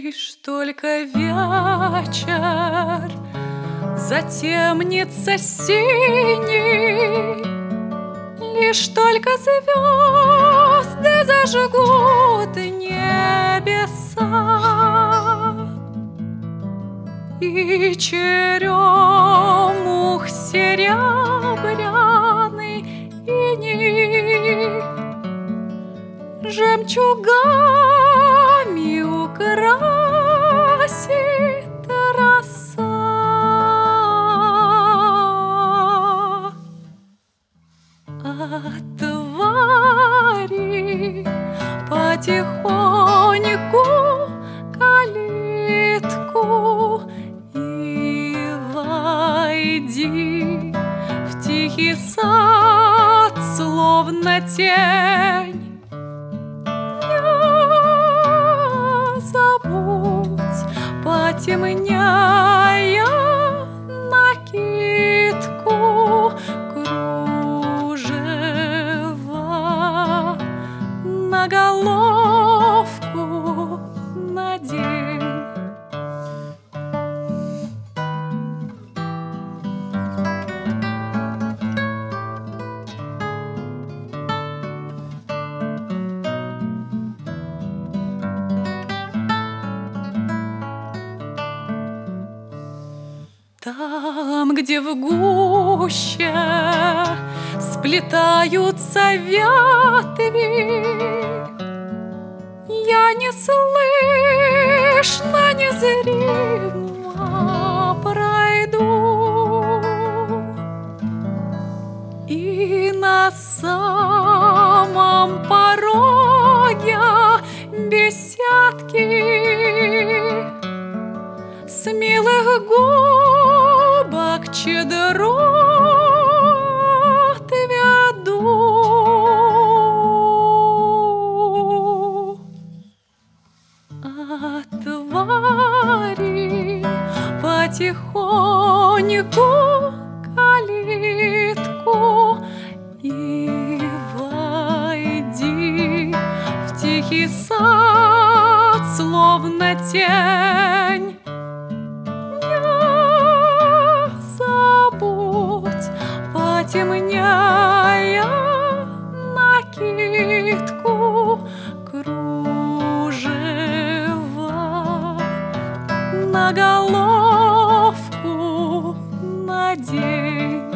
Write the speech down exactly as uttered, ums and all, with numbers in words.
Лишь только вечер затемнится синий, лишь только звезды зажгут небеса, и черемух серебряный иней жемчугами украсит роса. Отвори потихоньку калитку и войди в тихий сад, словно тень. Потемняя накидку, кружева на головку надень. Там, где в гуще сплетаются ветви, я неслышно, незримо пройду, и на самом пороге беседки с милых губок щедрот веду. Отвори потихоньку калитку и войди в тихий сад, словно тень. Потемняя накидку, кружева на головку надень.